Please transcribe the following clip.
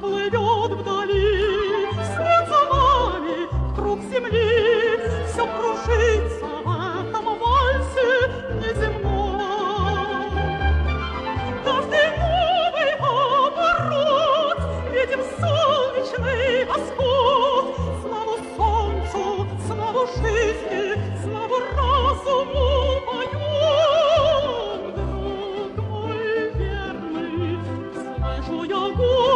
плывет вдали, вслед за вами, вокруг земли, все кружится в этом вальсе неземном. Каждый новый оборот видим солнечный восход. Славу солнцу, славу жизни, славу разуму поем. Друг мой верный, слышу я голос